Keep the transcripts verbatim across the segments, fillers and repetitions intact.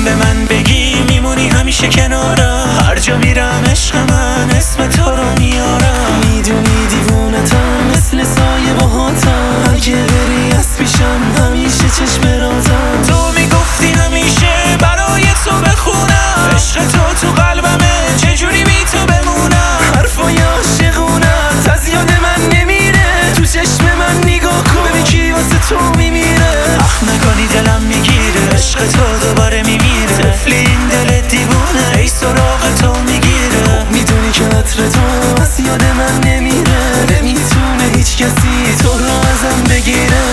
دارم به من بگی میمونی همیشه کنارم، هر جا میرم عشق من اسم تو رو میارم. میدونی دیوونتم مثل سایه باهاتم، اگه بری از پیشم همیشه چشم رازم. تو میگفتی همیشه برای تو بخونم، عشق تو تو قلبمه چجوری بی تو بمونم. حرفای عاشقونت از یاد من نمیره، تو چشم من نگاه کن ببین کی واسه تو میمیره. اخ نکنی دلم میگیره، عشق تو دوباره میمیره. طفلی این دل دیوونه ای سراغ تو میگیره. میدونی که عطر تو از یاد من نمیره، نمیتونه هیچ کسی تو رو ازم بگیره.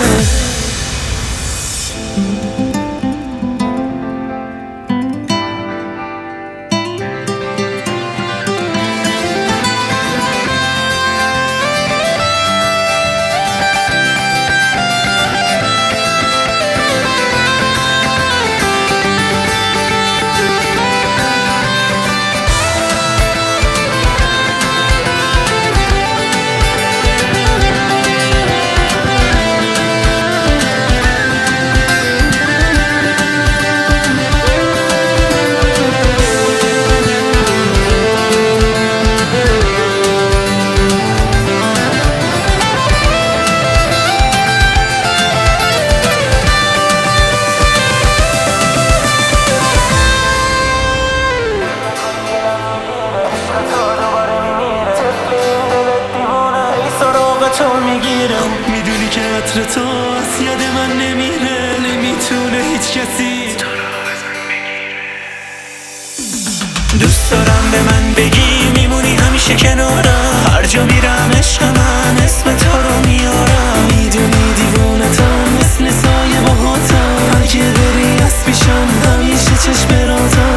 تو میگیره. میدونی که عطر تو از یاد من نمیره، نمیتونه هیچ کسی تو رو ازم بگیره. دوست دارم به من بگی میمونی همیشه کنارم، هر جا میرم عشق من اسم تو رو میارم. میدونی دیوونتم مثل سایه باهاتم، اگه بری از پیشم همیشه چشم رازم.